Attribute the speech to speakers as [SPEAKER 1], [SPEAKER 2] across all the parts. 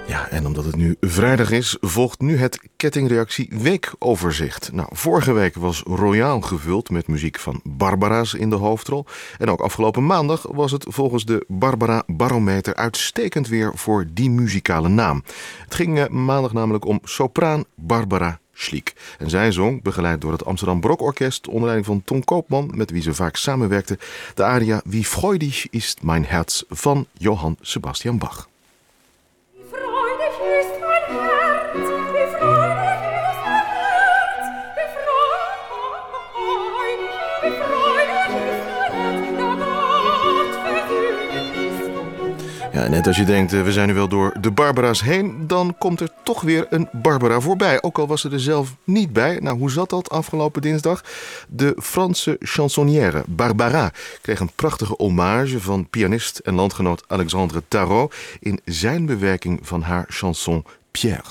[SPEAKER 1] Ja, en omdat het nu vrijdag is, volgt nu het Kettingreactie Weekoverzicht. Nou, vorige week was royaal gevuld met muziek van Barbara's in de hoofdrol. En ook afgelopen maandag was het volgens de Barbara Barometer uitstekend weer voor die muzikale naam. Het ging maandag namelijk om sopraan Barbara Schlick. En zij zong, begeleid door het Amsterdam Barokorkest onder leiding van Ton Koopman, met wie ze vaak samenwerkte, de aria Wie freudig ist mein Herz van Johann Sebastian Bach. Ja, net als je denkt, we zijn nu wel door de Barbara's heen, dan komt er toch weer een Barbara voorbij. Ook al was ze er zelf niet bij. Nou, hoe zat dat afgelopen dinsdag? De Franse chansonnière Barbara kreeg een prachtige hommage van pianist en landgenoot Alexandre Tarot in zijn bewerking van haar chanson Pierre.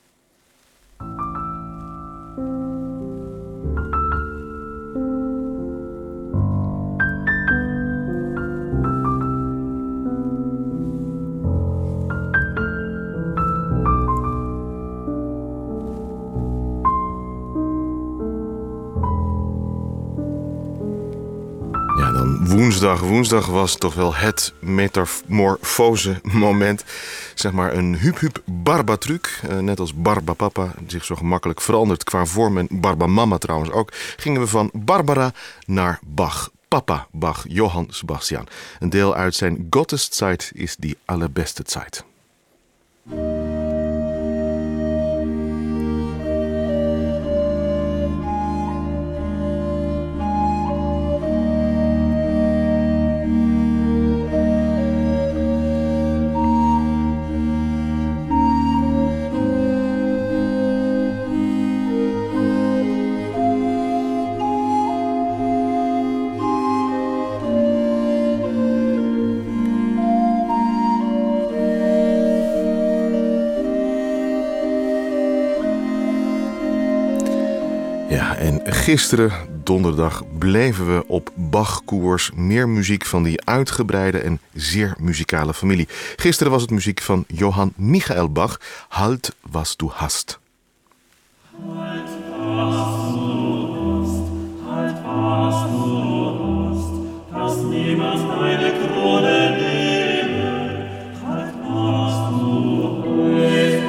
[SPEAKER 1] Woensdag was toch wel het metamorfose moment. Zeg maar een hup barba-truc. Net als Barbapapa zich zo gemakkelijk verandert qua vorm. En Barbamama trouwens ook. Gingen we van Barbara naar Bach. Papa Bach, Johann Sebastian. Een deel uit zijn Gotteszeit is die allerbeste Zeit. Ja, en gisteren, donderdag, bleven we op Bach-koers. Meer muziek van die uitgebreide en zeer muzikale familie. Gisteren was het muziek van Johann Michael Bach, Halt was du hast.
[SPEAKER 2] Halt was du hast, halt was du hast, dass niemand deine Krone nehme. Halt was du hast.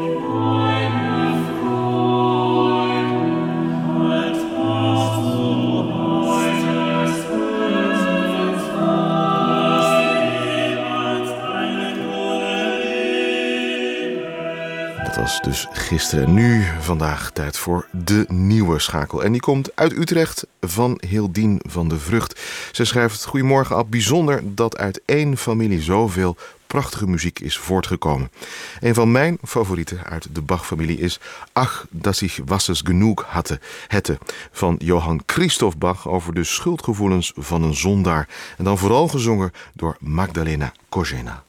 [SPEAKER 1] Dat was dus gisteren. En nu, vandaag, tijd voor de nieuwe schakel. En die komt uit Utrecht van Hildien van de Vrucht. Ze schrijft: Goedemorgen Ab, bijzonder dat uit één familie zoveel prachtige muziek is voortgekomen. Een van mijn favorieten uit de Bach-familie is Ach, dass ich was es genug hätte van Johann Christoph Bach over de schuldgevoelens van een zondaar. En dan vooral gezongen door Magdalena Kožena.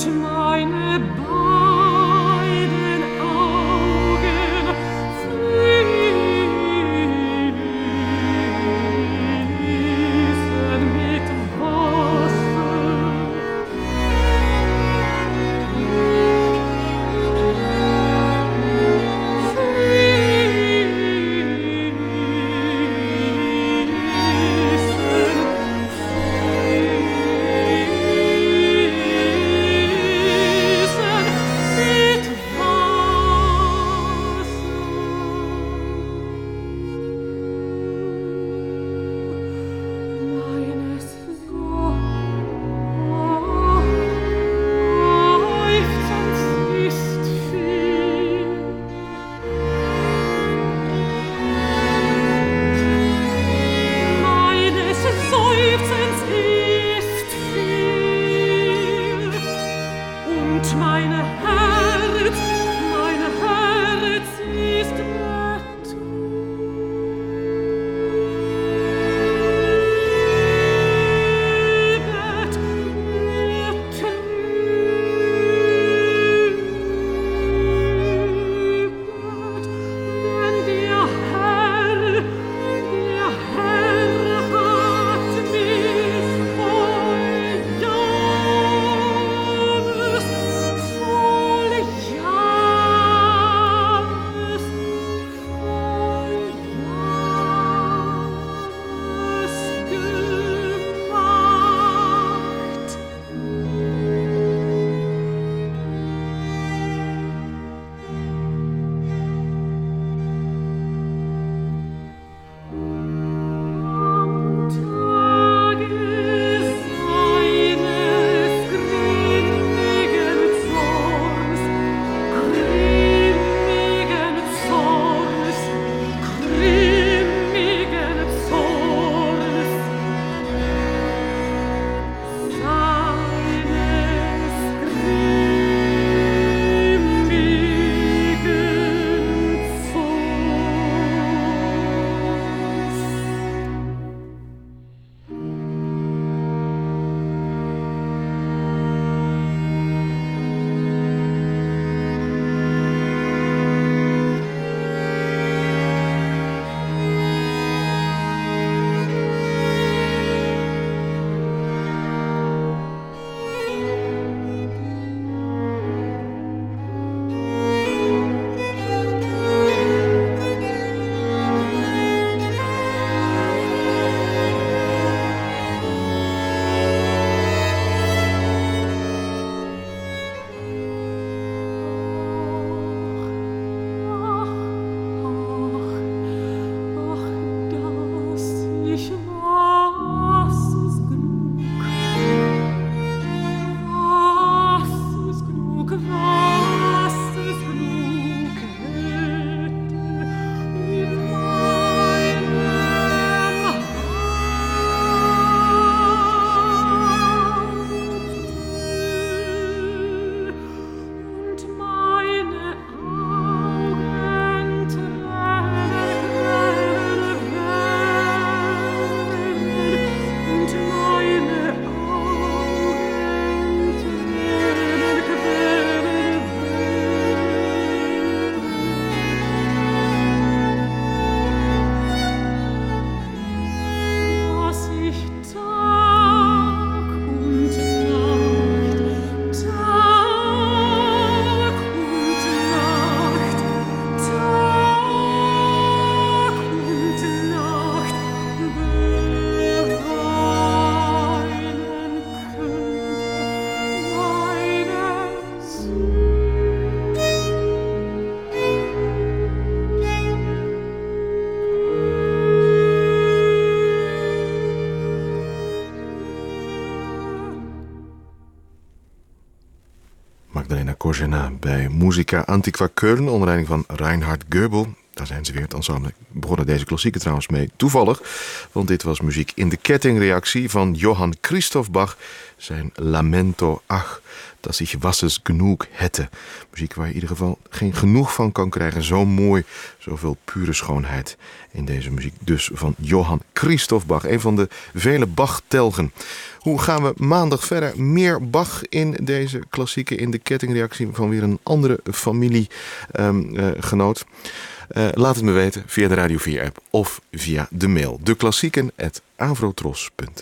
[SPEAKER 1] Magdalena Korzena bij Musica Antiqua Köln onder leiding van Reinhard Goebel. daar zijn ze weer, het ensemble. Ik begon deze klassieke trouwens mee toevallig, want dit was muziek in de kettingreactie van Johann Christoph Bach, zijn Lamento Ach, dat ich was es genoeg hätte. Muziek waar je in ieder geval geen genoeg van kan krijgen. Zo mooi, zoveel pure schoonheid in deze muziek. Dus van Johann Christoph Bach, een van de vele Bach-telgen. Hoe gaan we maandag verder? Meer Bach in deze klassieke, in de kettingreactie van weer een andere familiegenoot. Laat het me weten via de Radio 4-app of via de mail. deklassieken@avrotros.nl